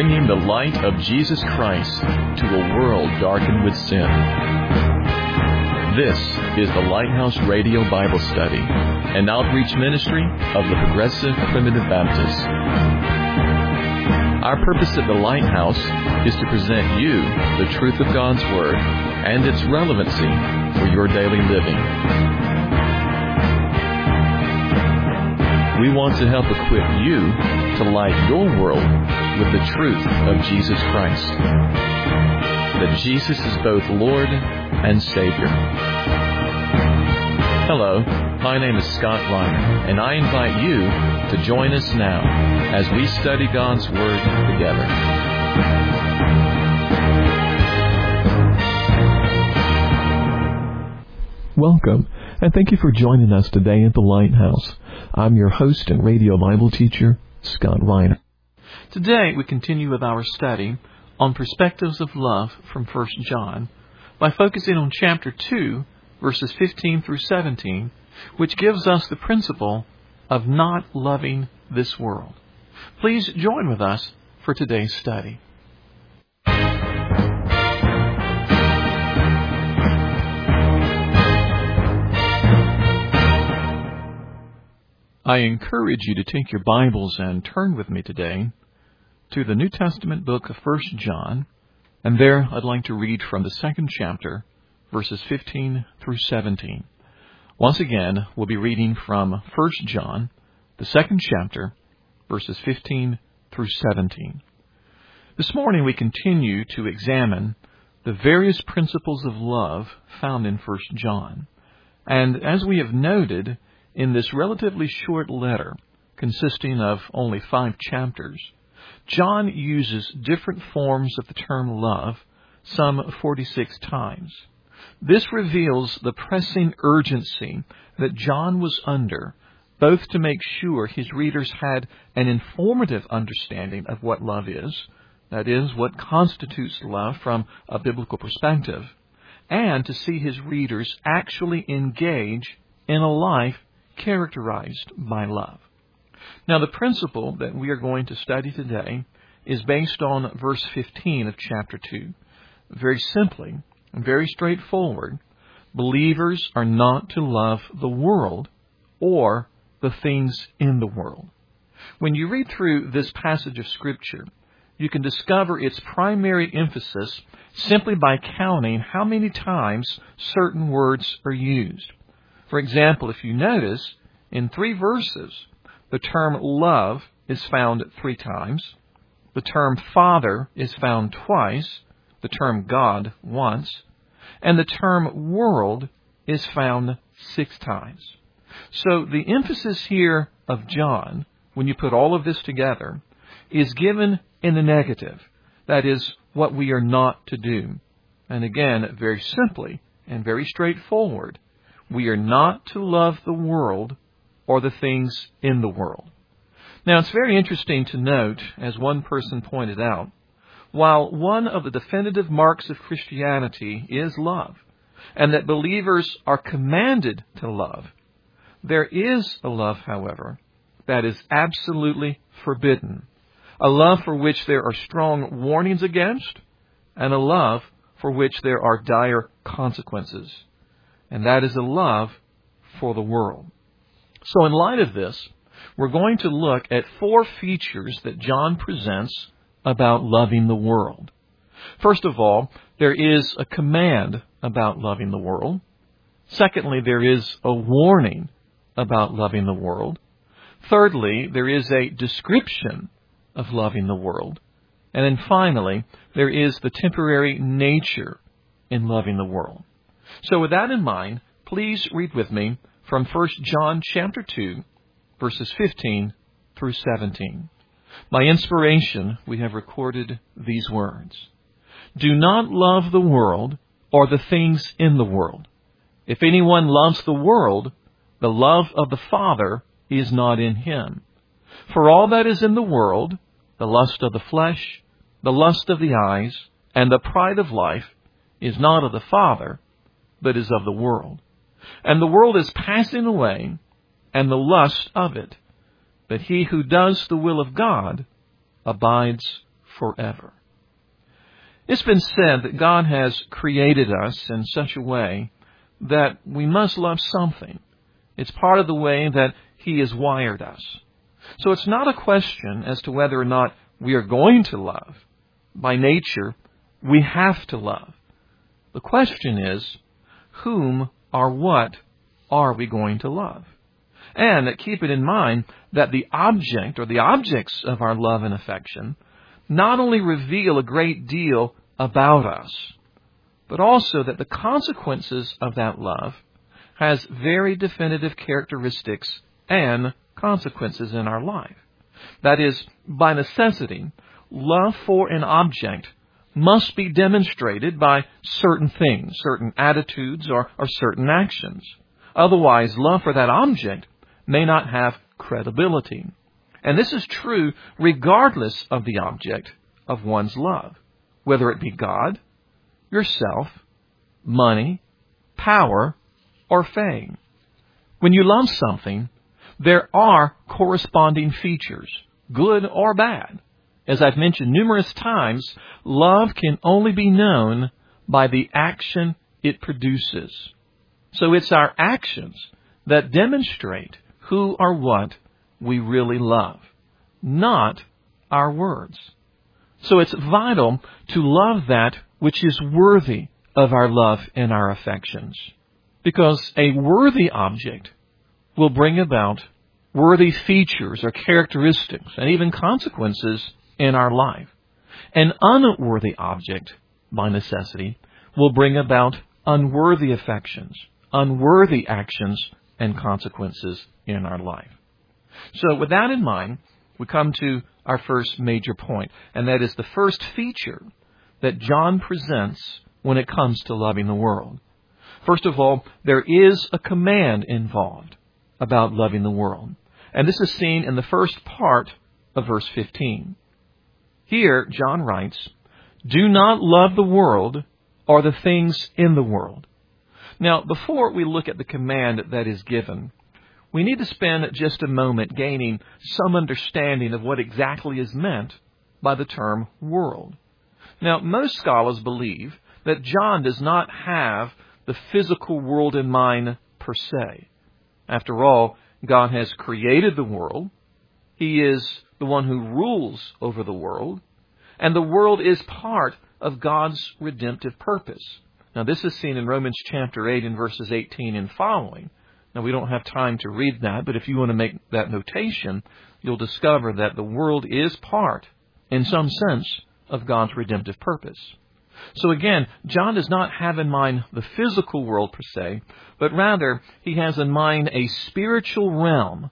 bringing the light of Jesus Christ to a world darkened with sin. This is the Lighthouse Radio Bible Study, an outreach ministry of the Progressive Primitive Baptists. Our purpose at the Lighthouse is to present you the truth of God's Word and its relevancy for your daily living. We want to help equip you to light your world with the truth of Jesus Christ. That Jesus is both Lord and Savior. Hello, my name is Scott Reiner, and I invite you to join us now as we study God's Word together. Welcome, and thank you for joining us today at the Lighthouse. I'm your host and radio Bible teacher, Scott Reiner. Today we continue with our study on perspectives of love from 1 John by focusing on chapter 2, verses 15 through 17, which gives us the principle of not loving this world. Please join with us for today's study. I encourage you to take your Bibles and turn with me today to the New Testament book of 1 John, and there I'd like to read from the second chapter, verses 15 through 17. Once again, we'll be reading from 1 John, the second chapter, verses 15 through 17. This morning we continue to examine the various principles of love found in 1 John. And as we have noted, in this relatively short letter, consisting of only 5 chapters, John uses different forms of the term love, some 46 times. This reveals the pressing urgency that John was under, both to make sure his readers had an informative understanding of what love is, that is, what constitutes love from a biblical perspective, and to see his readers actually engage in a life characterized by love. Now, the principle that we are going to study today is based on verse 15 of chapter 2. Very simply and very straightforward, believers are not to love the world or the things in the world. When you read through this passage of Scripture, you can discover its primary emphasis simply by counting how many times certain words are used. For example, if you notice, in 3 verses, the term love is found 3 times, the term Father is found twice, the term God once, and the term world is found 6 times. So the emphasis here of John, when you put all of this together, is given in the negative. That is, what we are not to do. And again, very simply and very straightforward, we are not to love the world or the things in the world. Now, it's very interesting to note, as one person pointed out, while one of the definitive marks of Christianity is love, and that believers are commanded to love, there is a love, however, that is absolutely forbidden. A love for which there are strong warnings against, and a love for which there are dire consequences. And that is a love for the world. So in light of this, we're going to look at 4 features that John presents about loving the world. First of all, there is a command about loving the world. Secondly, there is a warning about loving the world. Thirdly, there is a description of loving the world. And then finally, there is the temporary nature in loving the world. So with that in mind, please read with me from 1 John chapter 2, verses 15 through 17. By inspiration, we have recorded these words. Do not love the world or the things in the world. If anyone loves the world, the love of the Father is not in him. For all that is in the world, the lust of the flesh, the lust of the eyes, and the pride of life, is not of the Father, but is of the world. And the world is passing away, and the lust of it. But he who does the will of God abides forever. It's been said that God has created us in such a way that we must love something. It's part of the way that He has wired us. So it's not a question as to whether or not we are going to love. By nature, we have to love. The question is, whom or what are we going to love? And keep it in mind that the object or the objects of our love and affection not only reveal a great deal about us, but also that the consequences of that love has very definitive characteristics and consequences in our life. That is, by necessity, love for an object must be demonstrated by certain things, certain attitudes, or certain actions. Otherwise, love for that object may not have credibility. And this is true regardless of the object of one's love, whether it be God, yourself, money, power, or fame. When you love something, there are corresponding features, good or bad. As I've mentioned numerous times, love can only be known by the action it produces. So it's our actions that demonstrate who or what we really love, not our words. So it's vital to love that which is worthy of our love and our affections, because a worthy object will bring about worthy features or characteristics and even consequences in our life. An unworthy object, by necessity, will bring about unworthy affections, unworthy actions, and consequences in our life. So with that in mind, we come to our first major point, and that is the first feature that John presents when it comes to loving the world. First of all, there is a command involved about loving the world. And this is seen in the first part of verse 15. Here, John writes, "Do not love the world or the things in the world." Now, before we look at the command that is given, we need to spend just a moment gaining some understanding of what exactly is meant by the term world. Now, most scholars believe that John does not have the physical world in mind per se. After all, God has created the world. He is the one who rules over the world. And the world is part of God's redemptive purpose. Now, this is seen in Romans chapter 8 and verses 18 and following. Now, we don't have time to read that, but if you want to make that notation, you'll discover that the world is part, in some sense, of God's redemptive purpose. So again, John does not have in mind the physical world per se, but rather he has in mind a spiritual realm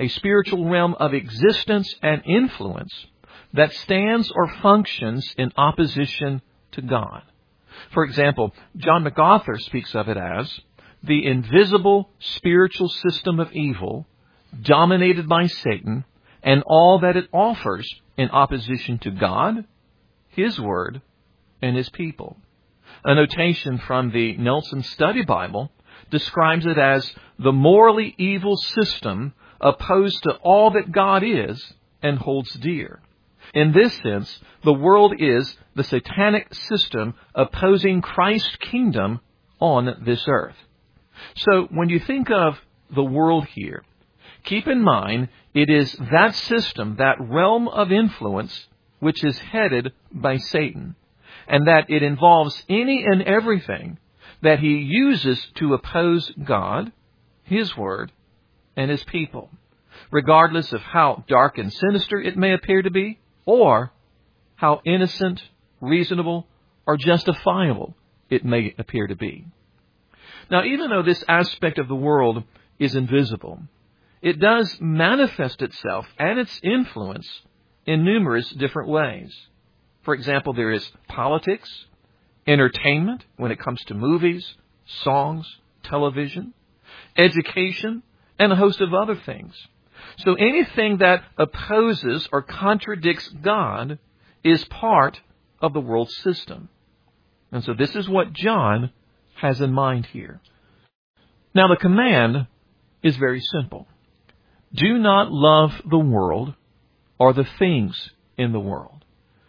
of existence and influence that stands or functions in opposition to God. For example, John MacArthur speaks of it as the invisible spiritual system of evil dominated by Satan and all that it offers in opposition to God, His Word, and His people. A notation from the Nelson Study Bible describes it as the morally evil system opposed to all that God is and holds dear. In this sense, the world is the satanic system opposing Christ's kingdom on this earth. So when you think of the world here, keep in mind it is that system, that realm of influence, which is headed by Satan, and that it involves any and everything that he uses to oppose God, His Word, and His people, regardless of how dark and sinister it may appear to be, or how innocent, reasonable, or justifiable it may appear to be. Now, even though this aspect of the world is invisible, it does manifest itself and its influence in numerous different ways. For example, there is politics, entertainment when it comes to movies, songs, television, education, and a host of other things. So anything that opposes or contradicts God is part of the world system. And so this is what John has in mind here. Now, the command is very simple. Do not love the world or the things in the world.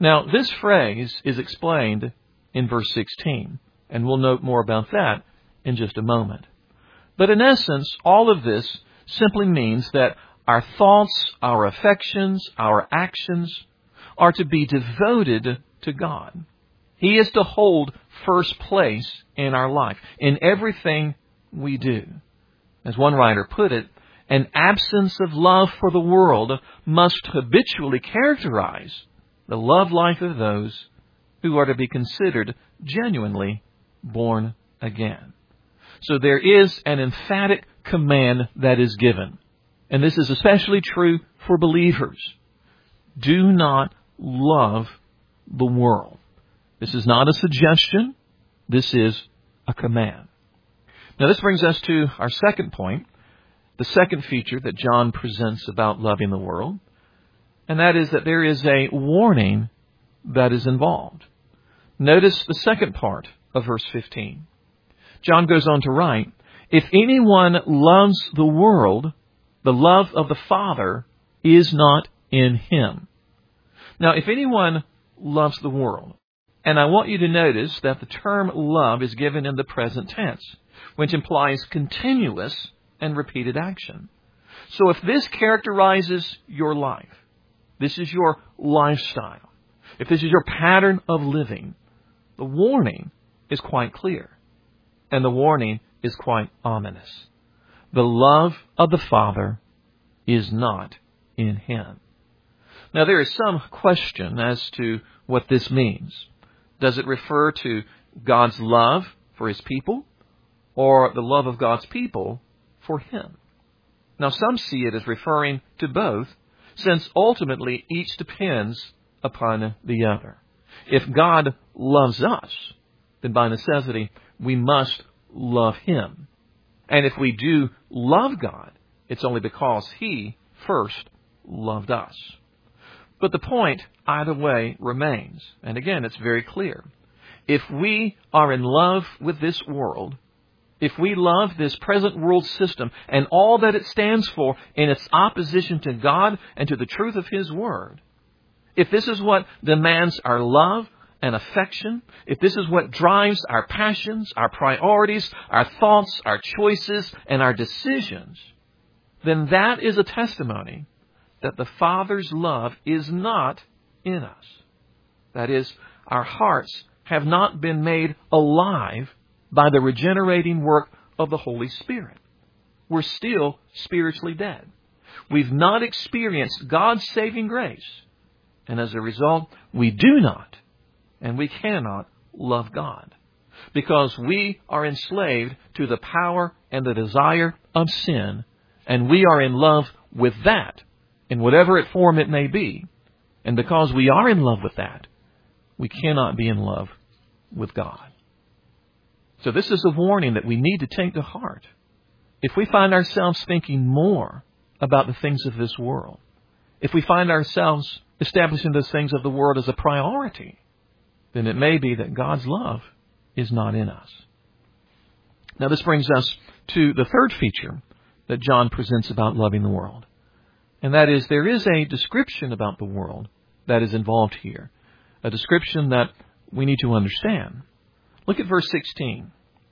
Now, this phrase is explained in verse 16, and we'll note more about that in just a moment. But in essence, all of this simply means that our thoughts, our affections, our actions are to be devoted to God. He is to hold first place in our life, in everything we do. As one writer put it, an absence of love for the world must habitually characterize the love life of those who are to be considered genuinely born again. So there is an emphatic command that is given. And this is especially true for believers. Do not love the world. This is not a suggestion. This is a command. Now this brings us to our second point, the second feature that John presents about loving the world. And that is that there is a warning that is involved. Notice the second part of verse 15. John goes on to write, if anyone loves the world, the love of the Father is not in him. Now, if anyone loves the world, and I want you to notice that the term love is given in the present tense, which implies continuous and repeated action. So if this characterizes your life, this is your lifestyle, if this is your pattern of living, the warning is quite clear. And the warning is quite ominous. The love of the Father is not in him. Now there is some question as to what this means. Does it refer to God's love for his people or the love of God's people for him? Now some see it as referring to both, since ultimately each depends upon the other. If God loves us, then by necessity we must love him. And if we do love God, it's only because he first loved us. But the point, either way, remains. And again, it's very clear. If we are in love with this world, if we love this present world system and all that it stands for in its opposition to God and to the truth of his word, if this is what demands our love and affection, if this is what drives our passions, our priorities, our thoughts, our choices, and our decisions, then that is a testimony that the Father's love is not in us. That is, our hearts have not been made alive by the regenerating work of the Holy Spirit. We're still spiritually dead. We've not experienced God's saving grace. And as a result, we do not and we cannot love God, because we are enslaved to the power and the desire of sin, and we are in love with that, in whatever form it may be. And because we are in love with that, we cannot be in love with God. So this is a warning that we need to take to heart. If we find ourselves thinking more about the things of this world, if we find ourselves establishing those things of the world as a priority, then it may be that God's love is not in us. Now this brings us to the third feature that John presents about loving the world. And that is, there is a description about the world that is involved here. A description that we need to understand. Look at verse 16.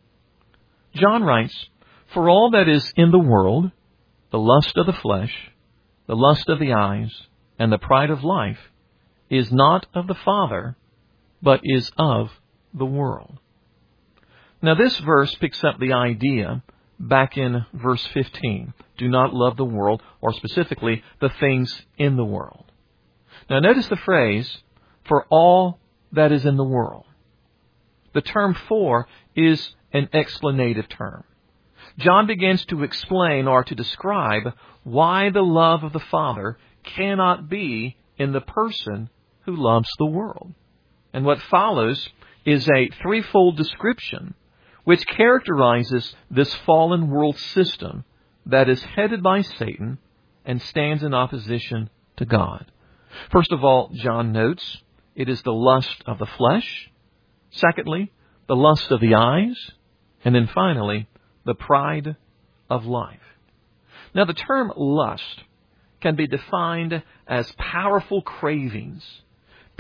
John writes, for all that is in the world, the lust of the flesh, the lust of the eyes, and the pride of life, is not of the Father, but is of the world. Now this verse picks up the idea back in verse 15. Do not love the world, or specifically the things in the world. Now notice the phrase, for all that is in the world. The term for is an explanative term. John begins to explain or to describe why the love of the Father cannot be in the person who loves the world. And what follows is a threefold description which characterizes this fallen world system that is headed by Satan and stands in opposition to God. First of all, John notes it is the lust of the flesh. Secondly, the lust of the eyes. And then finally, the pride of life. Now the term lust can be defined as powerful cravings,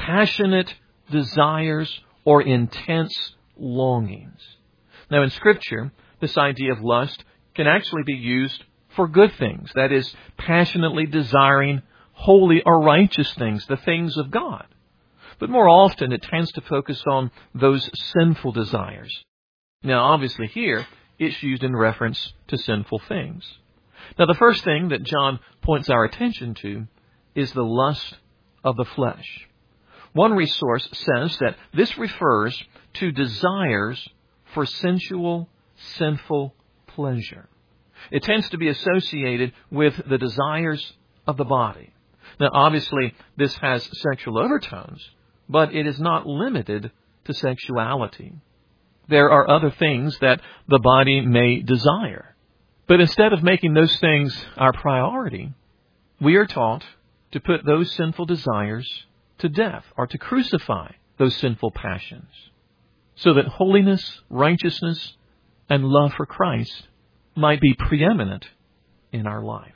passionate desires or intense longings. Now, in Scripture, this idea of lust can actually be used for good things. That is, passionately desiring holy or righteous things, the things of God. But more often, it tends to focus on those sinful desires. Now, obviously here, it's used in reference to sinful things. Now, the first thing that John points our attention to is the lust of the flesh. One resource says that this refers to desires for sensual, sinful pleasure. It tends to be associated with the desires of the body. Now, obviously, this has sexual overtones, but it is not limited to sexuality. There are other things that the body may desire. But instead of making those things our priority, we are taught to put those sinful desires to death or to crucify those sinful passions so that holiness, righteousness, and love for Christ might be preeminent in our life.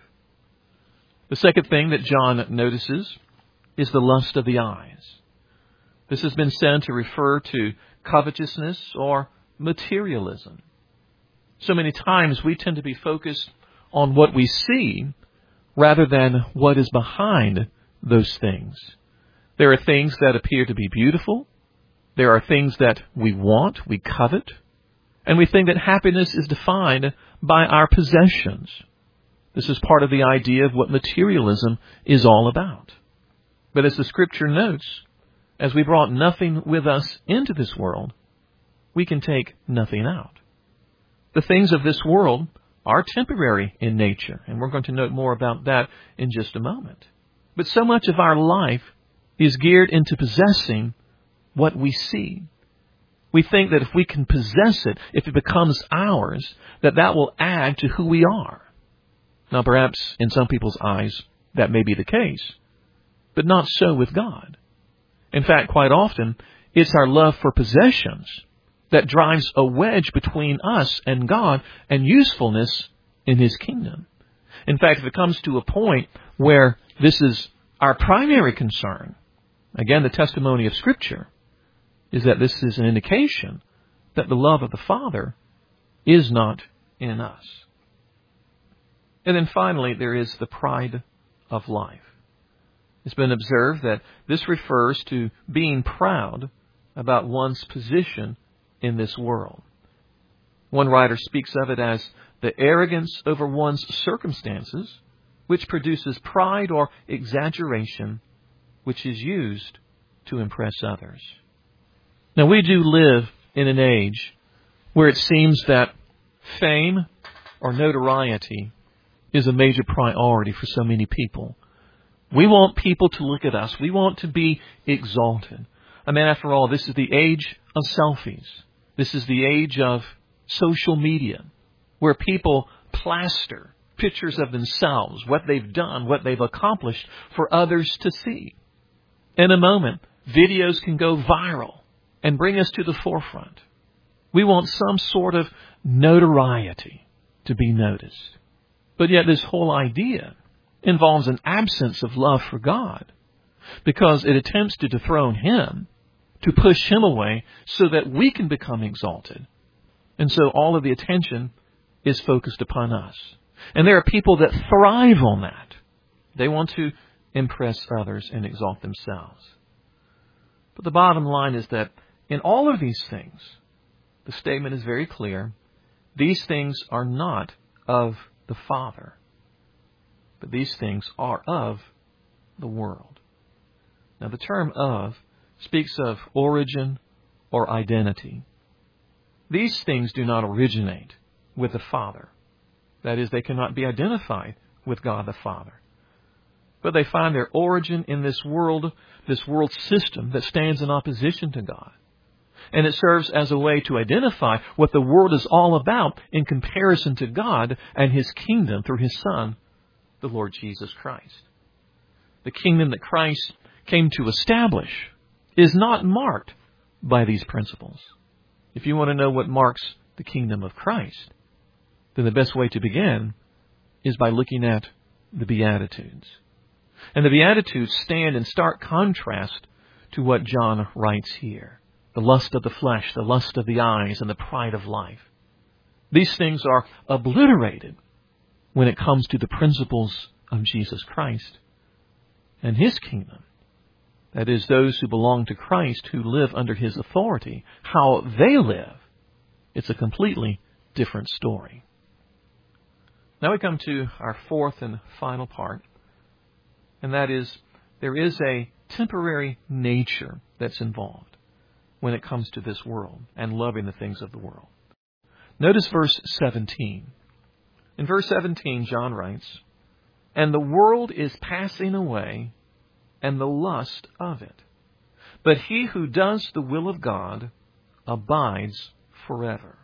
The second thing that John notices is the lust of the eyes. This has been said to refer to covetousness or materialism. So many times we tend to be focused on what we see rather than what is behind those things. There are things that appear to be beautiful. There are things that we want, we covet. And we think that happiness is defined by our possessions. This is part of the idea of what materialism is all about. But as the Scripture notes, as we brought nothing with us into this world, we can take nothing out. The things of this world are temporary in nature, and we're going to note more about that in just a moment. But so much of our life is geared into possessing what we see. We think that if we can possess it, if it becomes ours, that will add to who we are. Now, perhaps in some people's eyes, that may be the case, but not so with God. In fact, quite often, it's our love for possessions that drives a wedge between us and God and usefulness in His kingdom. In fact, if it comes to a point where this is our primary concern, again, the testimony of Scripture is that this is an indication that the love of the Father is not in us. And then finally, there is the pride of life. It's been observed that this refers to being proud about one's position in this world. One writer speaks of it as the arrogance over one's circumstances, which produces pride or exaggeration, which is used to impress others. Now, we do live in an age where it seems that fame or notoriety is a major priority for so many people. We want people to look at us. We want to be exalted. I mean, after all, this is the age of selfies. This is the age of social media, where people plaster pictures of themselves, what they've done, what they've accomplished for others to see. In a moment, videos can go viral and bring us to the forefront. We want some sort of notoriety to be noticed. But yet this whole idea involves an absence of love for God, because it attempts to dethrone Him, to push Him away so that we can become exalted. And so all of the attention is focused upon us. And there are people that thrive on that. They want to impress others and exalt themselves. But the bottom line is that in all of these things, the statement is very clear. These things are not of the Father, but these things are of the world. Now, the term "of" speaks of origin or identity. These things do not originate with the Father. That is, they cannot be identified with God the Father. But they find their origin in this world system that stands in opposition to God. And it serves as a way to identify what the world is all about in comparison to God and His kingdom through His Son, the Lord Jesus Christ. The kingdom that Christ came to establish is not marked by these principles. If you want to know what marks the kingdom of Christ, then the best way to begin is by looking at the Beatitudes. And the Beatitudes stand in stark contrast to what John writes here. The lust of the flesh, the lust of the eyes, and the pride of life. These things are obliterated when it comes to the principles of Jesus Christ and His kingdom. That is, those who belong to Christ, who live under His authority, how they live, it's a completely different story. Now we come to our fourth and final part, and that is, there is a temporary nature that's involved when it comes to this world and loving the things of the world. Notice verse 17. In verse 17, John writes, "And the world is passing away, and the lust of it. But he who does the will of God abides forever."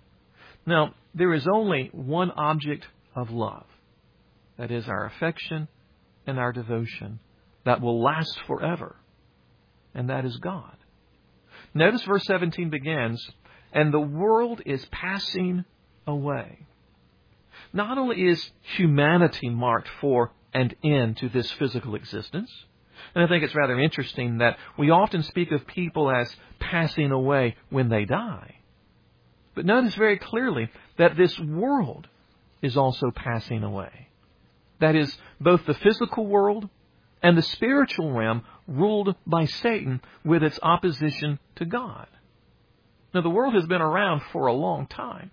Now, there is only one object of love. That is our affection and our devotion that will last forever. And that is God. Notice verse 17 begins, "And the world is passing away." Not only is humanity marked for an end to this physical existence, and I think it's rather interesting that we often speak of people as passing away when they die. But notice very clearly that this world is also passing away. That is, both the physical world and the spiritual realm ruled by Satan with its opposition to God. Now, the world has been around for a long time,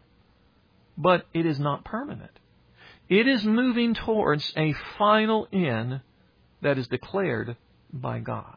but it is not permanent. It is moving towards a final end that is declared by God.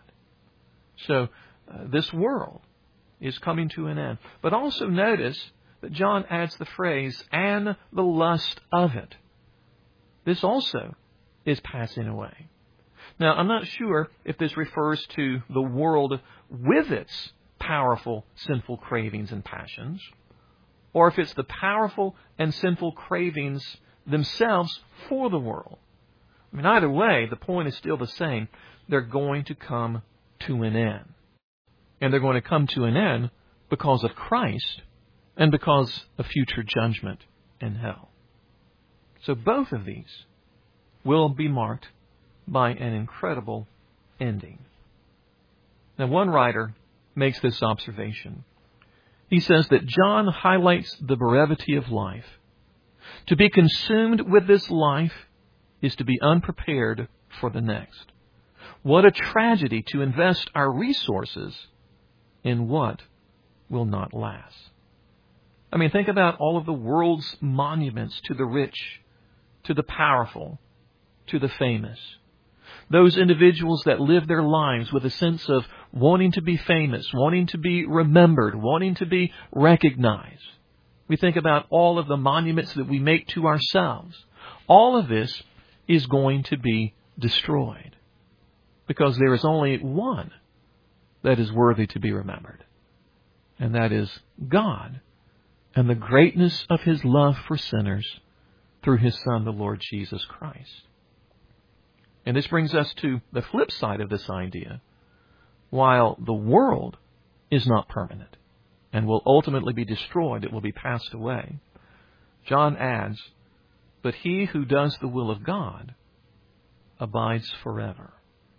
So, this world is coming to an end. But also notice that John adds the phrase, "and the lust of it." This also is passing away. Now, I'm not sure if this refers to the world with its powerful sinful cravings and passions, or if it's the powerful and sinful cravings themselves for the world. I mean, either way, the point is still the same. They're going to come to an end. And they're going to come to an end because of Christ and because of future judgment in hell. So both of these will be marked by an incredible ending. Now, one writer makes this observation. He says that John highlights the brevity of life. To be consumed with this life is to be unprepared for the next. What a tragedy to invest our resources in what will not last. I mean, think about all of the world's monuments to the rich, to the powerful, to the famous. Those individuals that live their lives with a sense of wanting to be famous, wanting to be remembered, wanting to be recognized. We think about all of the monuments that we make to ourselves. All of this is going to be destroyed because there is only one that is worthy to be remembered, and that is God and the greatness of His love for sinners through His Son, the Lord Jesus Christ. And this brings us to the flip side of this idea. While the world is not permanent and will ultimately be destroyed, it will be passed away, John adds, "But he who does the will of God abides forever."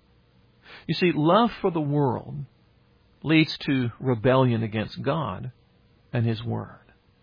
You see, love for the world leads to rebellion against God and His Word.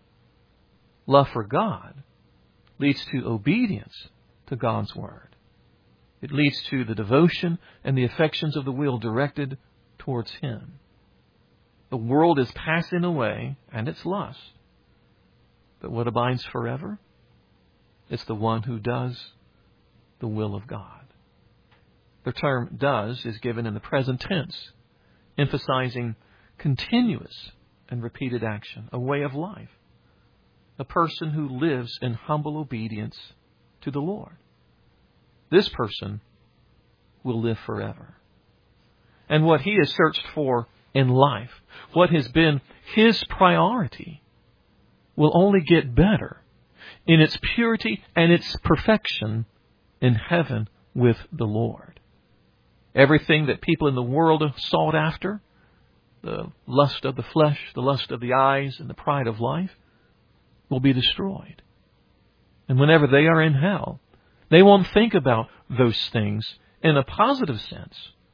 Love for God leads to obedience to God's Word. It leads to the devotion and the affections of the will directed towards Him. The world is passing away and its lust. But what abides forever? It's the one who does the will of God. The term "does" is given in the present tense, emphasizing continuous and repeated action, a way of life. A person who lives in humble obedience to the Lord. This person will live forever. And what he has searched for in life, what has been his priority, will only get better in its purity and its perfection in heaven with the Lord. Everything that people in the world sought after, the lust of the flesh, the lust of the eyes, and the pride of life, will be destroyed. And whenever they are in hell, they won't think about those things in a positive sense,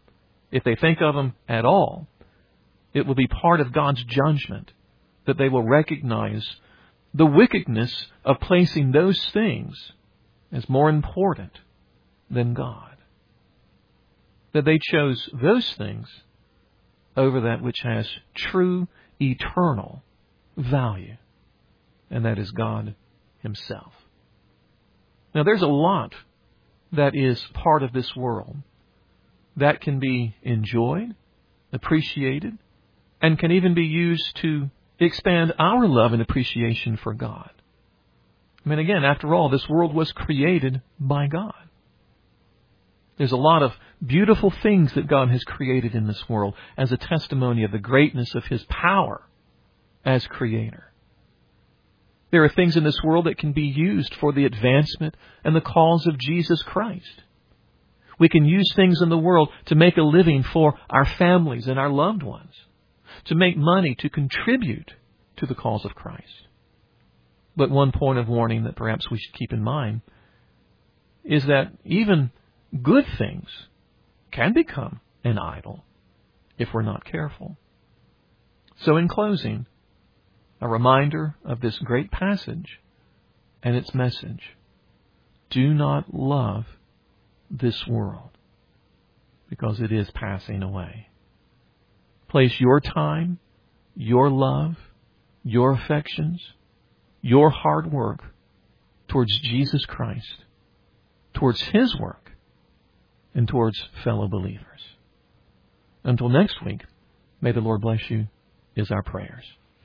if they think of them at all, it will be part of God's judgment that they will recognize the wickedness of placing those things as more important than God. That they chose those things over that which has true, eternal value, and that is God Himself. Now, there's a lot that is part of this world that can be enjoyed, appreciated, and can even be used to expand our love and appreciation for God. I mean, again, after all, this world was created by God. There's a lot of beautiful things that God has created in this world as a testimony of the greatness of His power as Creator. There are things in this world that can be used for the advancement and the cause of Jesus Christ. We can use things in the world to make a living for our families and our loved ones, to make money to contribute to the cause of Christ. But one point of warning that perhaps we should keep in mind is that even good things can become an idol if we're not careful. So in closing, a reminder of this great passage and its message. Do not love this world, because it is passing away. Place your time, your love, your affections, your hard work towards Jesus Christ, towards His work, and towards fellow believers. Until next week, may the Lord bless you, is our prayers.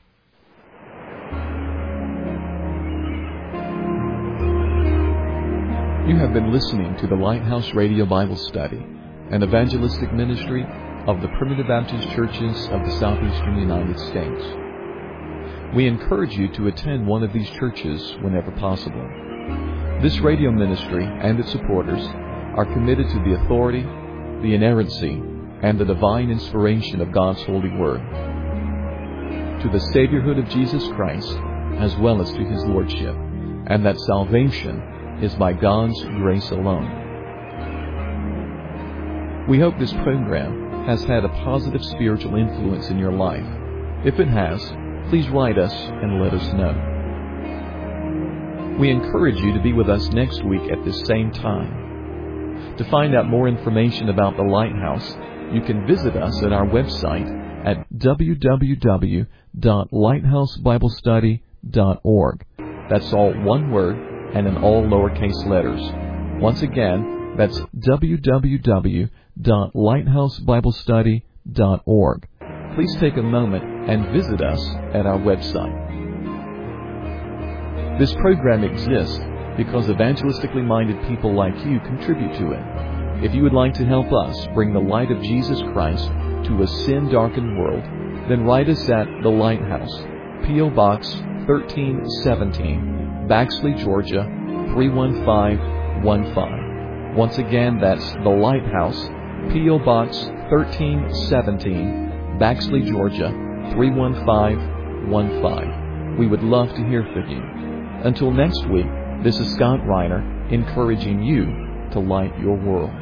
You have been listening to the Lighthouse Radio Bible Study, an evangelistic ministry of the Primitive Baptist Churches of the Southeastern United States. We encourage you to attend one of these churches whenever possible. This radio ministry and its supporters are committed to the authority, the inerrancy, and the divine inspiration of God's holy word, to the Saviorhood of Jesus Christ, as well as to His Lordship, and that salvation is by God's grace alone. We hope this program has had a positive spiritual influence in your life. If it has, please write us and let us know. We encourage you to be with us next week at this same time. To find out more information about the Lighthouse, you can visit us at our website at www.lighthousebiblestudy.org. That's all one word and in all lowercase letters. Once again, that's www.lighthousebiblestudy.org. Please take a moment and visit us at our website. This program exists because evangelistically minded people like you contribute to it. If you would like to help us bring the light of Jesus Christ to a sin-darkened world, then write us at The Lighthouse, P.O. Box 1317, Baxley, Georgia 31515. Once again, that's The Lighthouse, P.O. Box 1317, Baxley, Georgia 31515. We would love to hear from you. Until next week, this is Scott Reiner encouraging you to light your world.